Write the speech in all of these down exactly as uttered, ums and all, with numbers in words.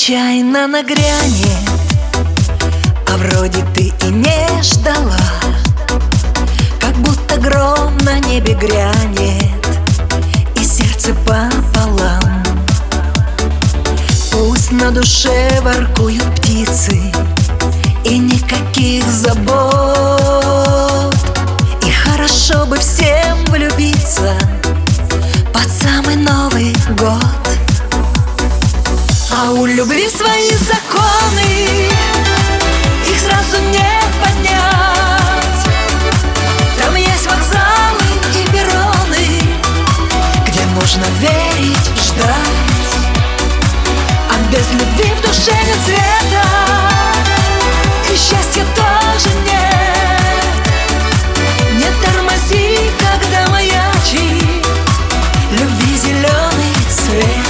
случайно нагрянет, а вроде ты и не ждала. Как будто гром на небе грянет, и сердце пополам. Пусть на душе воркуют птицы, и никаких забот. И хорошо бы всем влюбиться под самый Новый год. А у любви свои законы, их сразу не понять. Там есть вокзалы и перроны, где нужно верить, ждать. А без любви в душе нет цвета, и счастья тоже нет. Не тормози, когда маячит любви зеленый свет.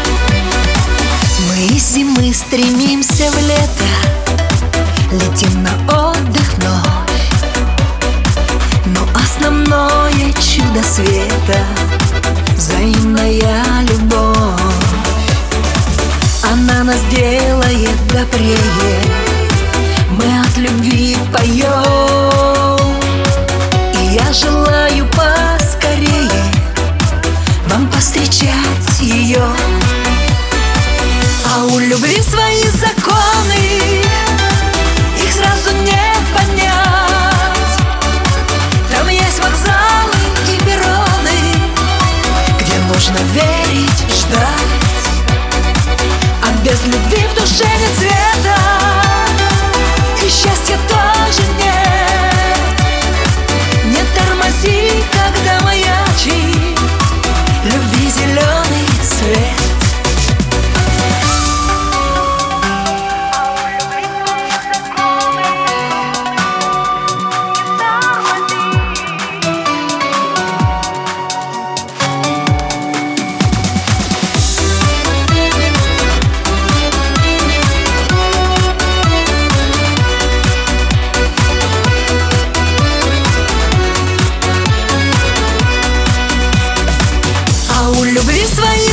Мы из зимы стремимся в лето, летим на отдых вновь. Но основное чудо света — взаимная любовь. Она нас делает добрее, мы от любви поем. И я желаю поскорее вам повстречать ее. А у любви свои законы, их сразу не понять. Там есть вокзалы и перроны, где нужно верить, ждать. А без любви в душе нет цвета, и счастья тоже нет. Не тормози, когда маячит любви зеленый свет. Любви свои